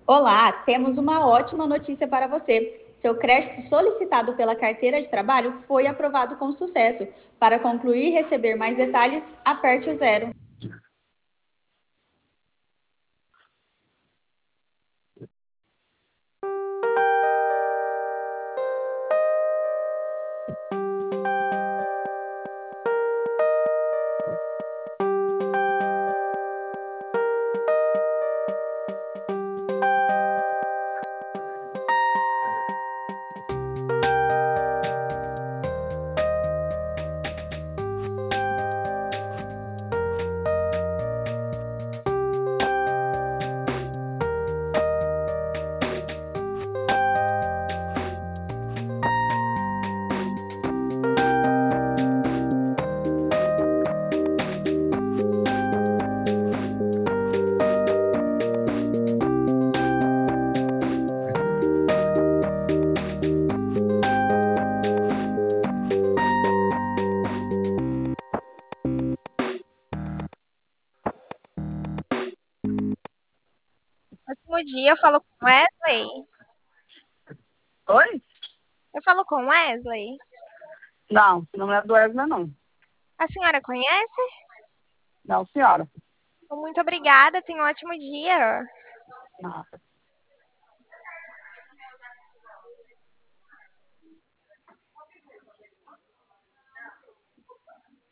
Olá, temos uma ótima notícia para você. Seu crédito solicitado pela carteira de trabalho foi aprovado com sucesso. Para concluir e receber mais detalhes, aperte o zero. Ótimo dia, eu falo com Wesley. Oi? Eu falo com Wesley. Não é do Esna, não. A senhora conhece? Não, senhora. Muito obrigada, tenha um ótimo dia. Nada.